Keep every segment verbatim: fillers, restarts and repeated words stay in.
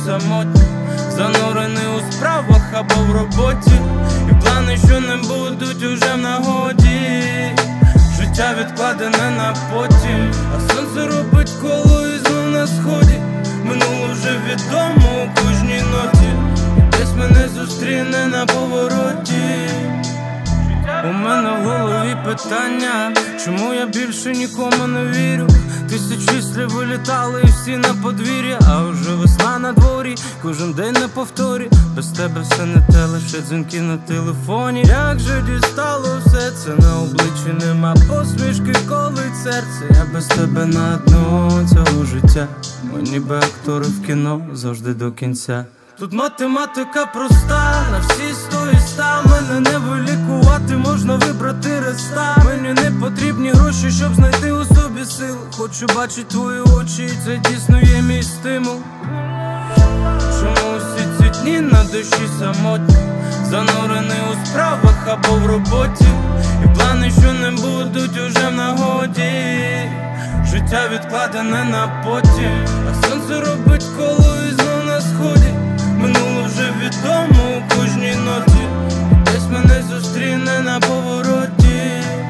самотні, занурений у справах або в роботі, і плани, що не будуть уже в нагоді. Життя відкладене на потім, а сонце робить коло і знов на сході. Минуло вже відомо у кожній ноті, десь мене зустріне на повороті. У мене в голові питання, чому я більше нікому не вірю. Тисячі слів вилітали і всі на подвір'я, а вже весна на дворі, кожен день на повторі. Без тебе все не те, лише дзвінки на телефоні. Як же дістало все це, на обличчі нема посмішки, колить серце. Я без тебе на дно цього життя, ми ніби актори в кіно, завжди до кінця. Тут математика проста, на всі сто і ста. Мене не вилікувати, можна вибрати реста. Мені не потрібні гроші, щоб знайти у собі сили. Хочу бачити твої очі, і це дійсно є мій стимул. Чому усі ці дні на душі самотні, занурений у справах або в роботі, і плани, що не будуть уже в нагоді. Життя відкладене на потім, а сонце робить коло і знов на сході. Минуло вже відомо у кожній ноті, десь мене зустріне на повороті.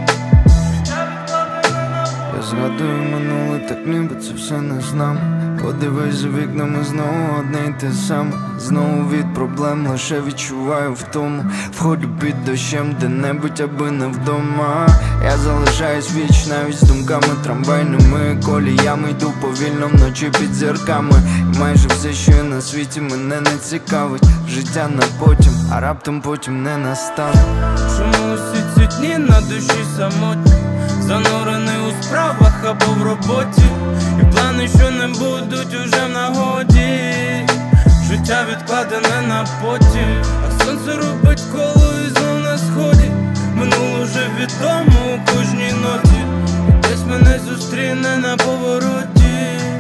Я згадую минуле, так ніби це все не знам. Подивись за вікнами, знову одне й те саме. Знову від проблем, лише відчуваю втому. Входжу під дощем де-небудь, аби не вдома. Я залишаюсь віч, навіть з думками трамвайними коліями. Йду повільно вночі під зірками, і майже все, що є на світі, мене не цікавить. Життя на потім, а раптом потім не настане. Чому усі ці дні на душі самотні, занурений у справах або в роботі, і плани, що не будуть уже в нагоді. Життя відкладене на потім, а сонце робить коло і знов на сході. Минуло вже відомо у кожній ноті, десь мене зустріне на повороті.